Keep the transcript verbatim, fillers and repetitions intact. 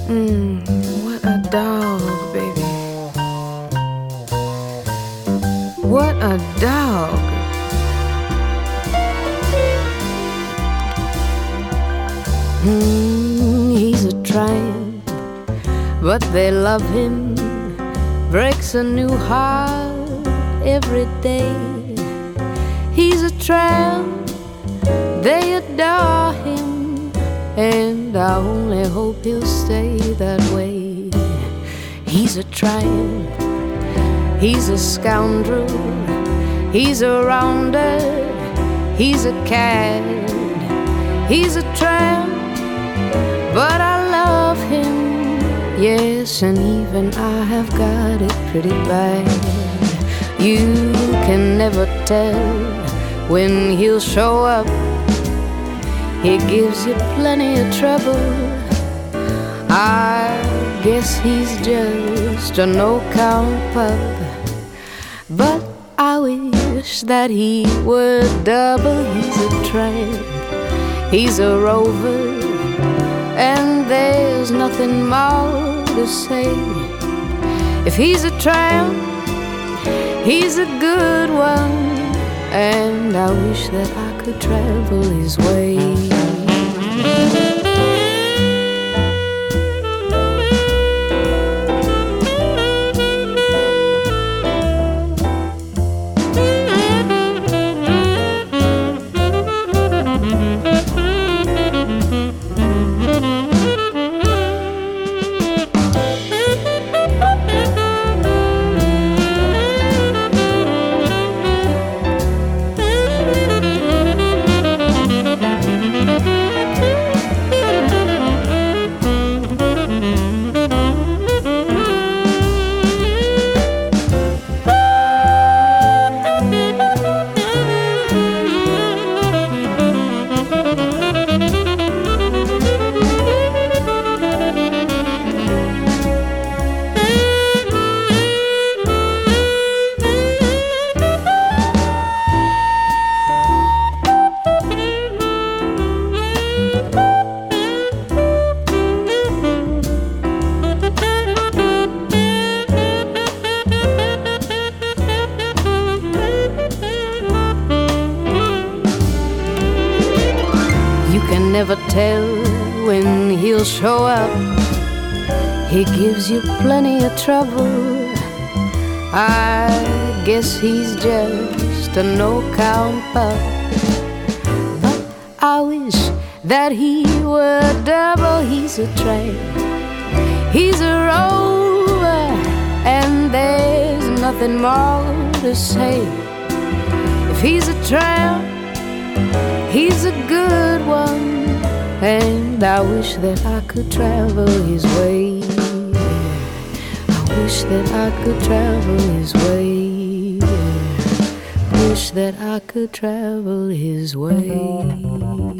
Mm, what a dog, baby. What a dog. Mm, he's a tramp, but they love him. Breaks a new heart every day. He's a tramp, they adore him, and I only hope he'll stay that way. He's a tramp, he's a scoundrel, he's a rounder, he's a cad. He's a tramp, but I love him, yes, and even I have got it pretty bad. You can never tell when he'll show up. He gives you plenty of trouble. I guess he's just a no-count pup, but I wish that he were double. He's a tramp, he's a rover, and there's nothing more to say. If he's a tramp, he's a good one, and I wish that I could travel his way. Never tell when he'll show up. He gives you plenty of trouble. I guess he's just a no-count pup, but I wish that he were double. He's a tramp, he's a rover, and there's nothing more to say. If he's a tramp, he's a good one, and I wish that I could travel his way. I wish that I could travel his way. Wish that I could travel his way.